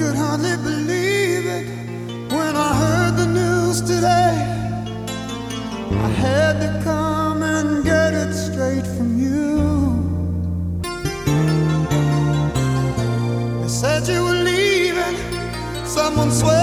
could hardly believe it when I heard the news today. I had to come and get it straight from you. They said you were leaving, someone swear